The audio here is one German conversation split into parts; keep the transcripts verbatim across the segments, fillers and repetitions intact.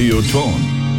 Radioton.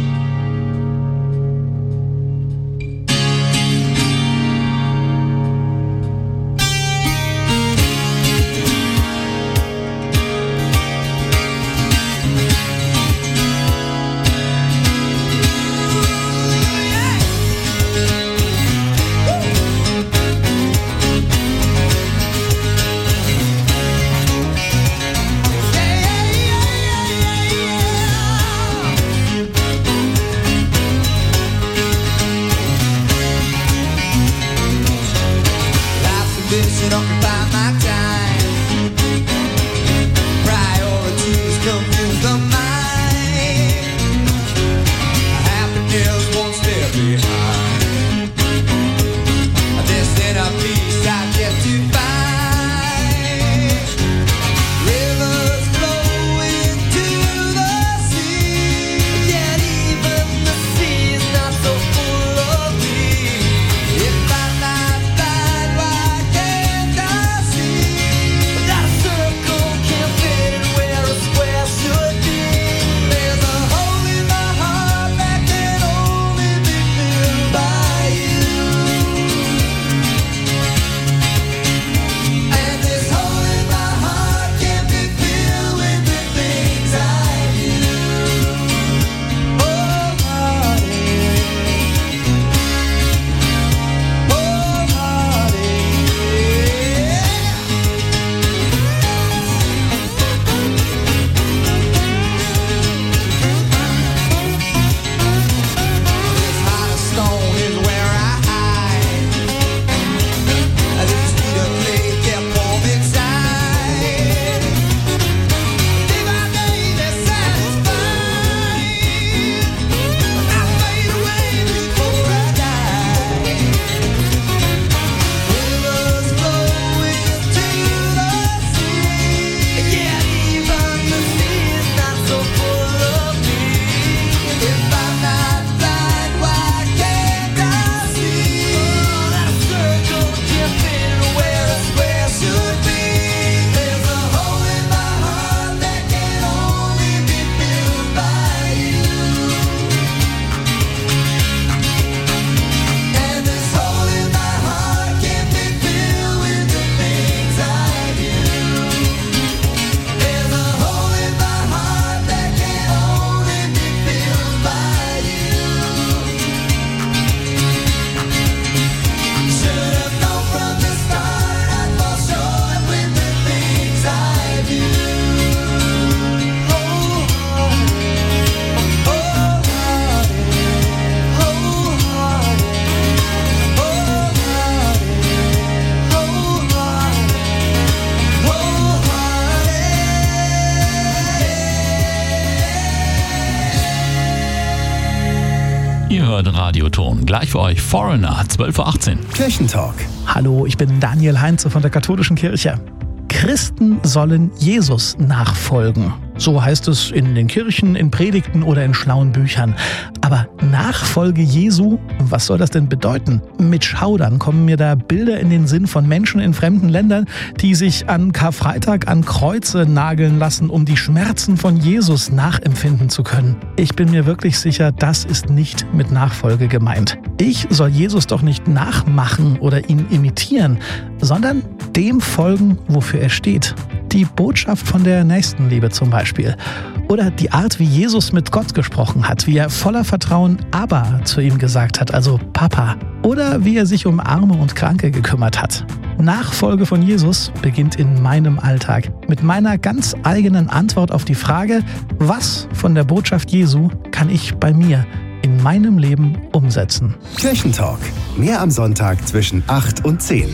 Radioton. Gleich für euch Foreigner, zwölf Uhr achtzehn. Kirchentalk. Hallo, ich bin Daniel Heinze von der Katholischen Kirche. Christen sollen Jesus nachfolgen. So heißt es in den Kirchen, in Predigten oder in schlauen Büchern. Aber Nachfolge Jesu, was soll das denn bedeuten? Mit Schaudern kommen mir da Bilder in den Sinn von Menschen in fremden Ländern, die sich an Karfreitag an Kreuze nageln lassen, um die Schmerzen von Jesus nachempfinden zu können. Ich bin mir wirklich sicher, das ist nicht mit Nachfolge gemeint. Ich soll Jesus doch nicht nachmachen oder ihn imitieren, sondern dem folgen, wofür er steht. Die Botschaft von der Nächstenliebe zum Beispiel. Oder die Art, wie Jesus mit Gott gesprochen hat, wie er voller Vertrauen Abba zu ihm gesagt hat, also Papa. Oder wie er sich um Arme und Kranke gekümmert hat. Nachfolge von Jesus beginnt in meinem Alltag. Mit meiner ganz eigenen Antwort auf die Frage, was von der Botschaft Jesu kann ich bei mir in meinem Leben umsetzen? Kirchentalk. Mehr am Sonntag zwischen acht und zehn.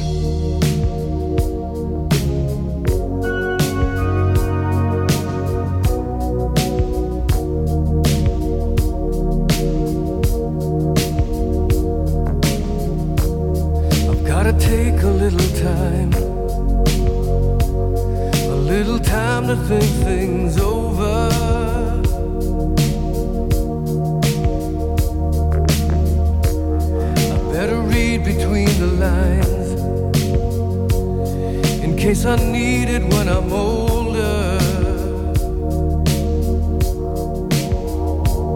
Take a little time, a little time to think things over. I better read between the lines, in case I need it when I'm older.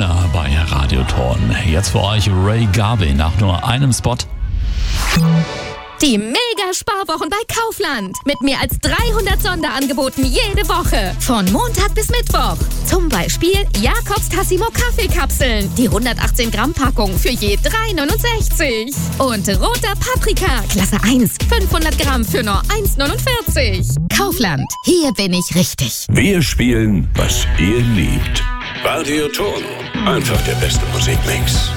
hier bei Radioton. Jetzt für euch Ray Garvey nach nur einem Spot. Die Mega-Sparwochen bei Kaufland. Mit mehr als dreihundert Sonderangeboten jede Woche. Von Montag bis Mittwoch. Zum Beispiel Jakobs Tassimo Kaffeekapseln. Die hundertachtzehn Gramm Packung für je drei neunundsechzig. Und roter Paprika, Klasse eins, fünfhundert Gramm für nur eins neunundvierzig. Kaufland, hier bin ich richtig. Wir spielen, was ihr liebt. Radioton, einfach der beste Musikmix.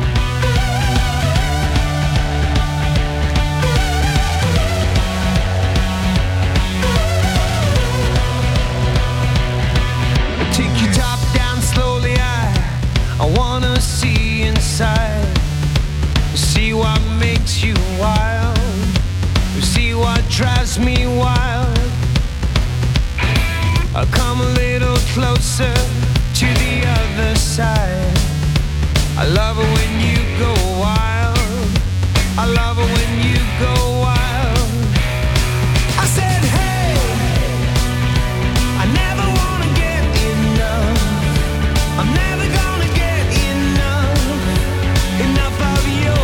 See what makes you wild. See what drives me wild. I'll come a little closer to the other side. I love it when you go wild. I love it when you go wild. I said, hey, I never wanna get enough. I'm never gonna get enough. Enough of you.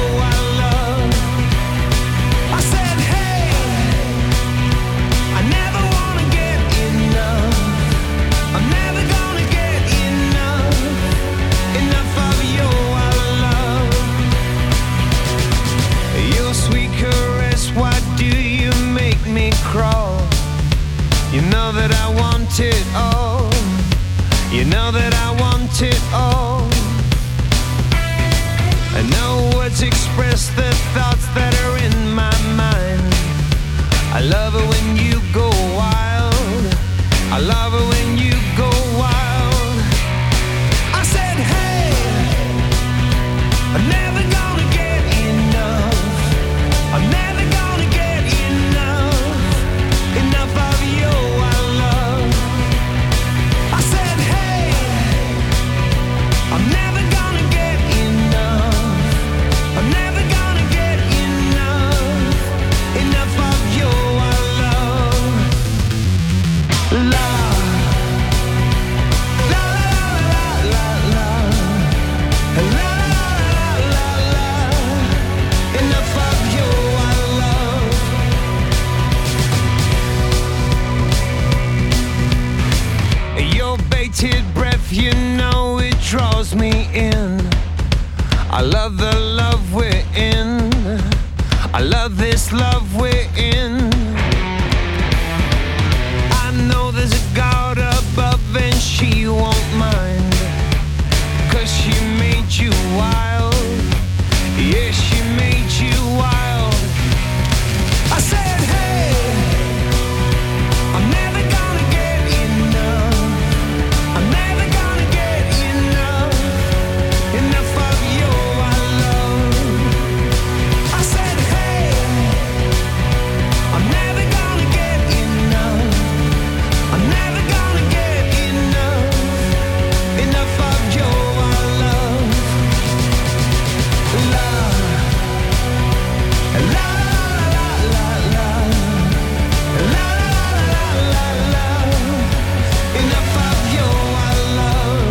Crawl. You know that I want it all. You know that I want it all. And no words express the thoughts that are in my mind. I love it when you go wild. I love it when you go wild. I said, hey, I'm never gonna get enough. I'm never breath, you know it draws me in. I love the love we're in. I love this love we're in. I know there's a God above and she won't mind, 'cause she made you wild. Yeah, she made you wild. I said, hey, I'm never gonna get enough. I'm never gonna get enough. Enough of your love. I said, hey, I'm never gonna get enough. I'm never gonna get enough. Enough of your love. Love. La la la la la. La la la la la. Enough of your love.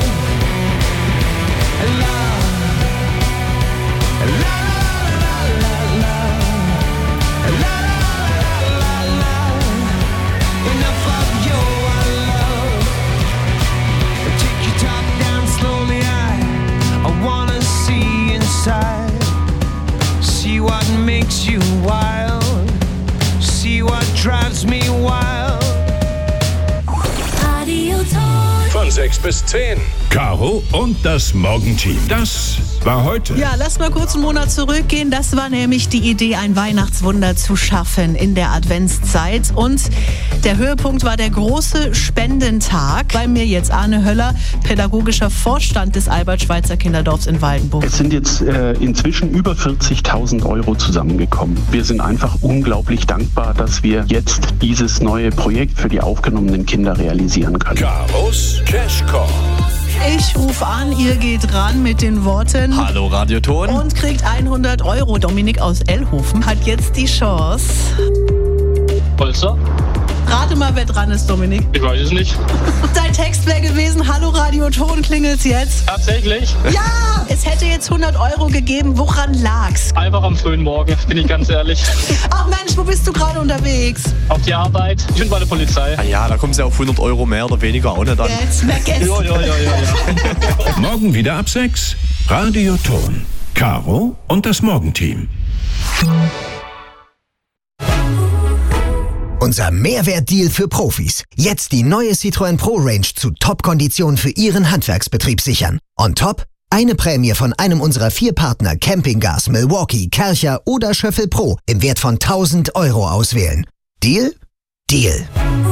Love. La la la la la. La la la la. Enough of your love. Take your top down slowly. I, I wanna see inside. See what makes you wild. See what drives me wild. Von sechs bis zehn. Caro und das Morgenteam. Das war heute. Ja, lasst mal kurz einen Monat zurückgehen. Das war nämlich die Idee, ein Weihnachtswunder zu schaffen in der Adventszeit. Und der Höhepunkt war der große Spendentag. Bei mir jetzt Arne Höller, pädagogischer Vorstand des Albert-Schweitzer Kinderdorfs in Waldenburg. Es sind jetzt äh, inzwischen über vierzigtausend Euro zusammengekommen. Wir sind einfach unglaublich dankbar, dass wir jetzt dieses neue Projekt für die aufgenommenen Kinder realisieren können. Caros Cash Call. Ich rufe an, ihr geht ran mit den Worten Hallo Radioton. und kriegt hundert Euro. Dominik aus Ellhofen hat jetzt die Chance. Polster? Rate mal, wer dran ist, Dominik. Ich weiß es nicht. Dein Text wäre gewesen, hallo Radio Ton, klingelt's jetzt? Tatsächlich? Ja! Es hätte jetzt hundert Euro gegeben. Woran lag's? Einfach am frühen Morgen, bin ich ganz ehrlich. Ach Mensch, wo bist du gerade unterwegs? Auf die Arbeit. Ich bin bei der Polizei. Ja, ja, da kommen sie auf hundert Euro mehr oder weniger auch nicht an. Jetzt, merk es. Ja, ja, ja, ja, ja. Morgen wieder ab sechs. Radio Ton. Caro und das Morgenteam. Unser Mehrwertdeal für Profis. Jetzt die neue Citroën Pro Range zu Top-Konditionen für Ihren Handwerksbetrieb sichern. On top eine Prämie von einem unserer vier Partner Campinggas, Milwaukee, Kärcher oder Schöffel Pro im Wert von tausend Euro auswählen. Deal? Deal.